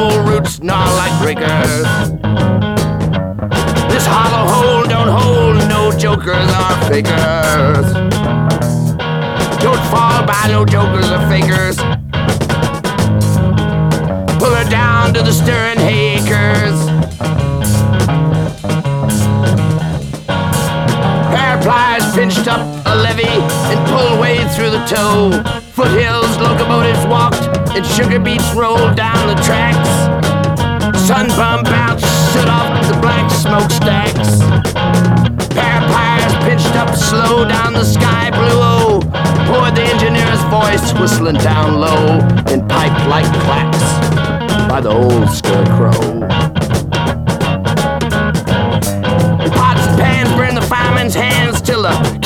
old roots gnaw like breakers. This hollow hole don't hold no jokers or fakers. Don't fall by no jokers or fakers. Pull her down to the stirring acres. Pair of pliers pinched up a levee and pulled way through the tow. Foothills locomotives walked and sugar beets rolled down the tracks. Sunbum bounced stood off the black smokestacks. Pair of pliers pinched up slow down the sky blue. Oh, poured the engineer's voice whistling down low and piped like clacks by the old scarecrow. Pots and pans burn the fireman's hands till the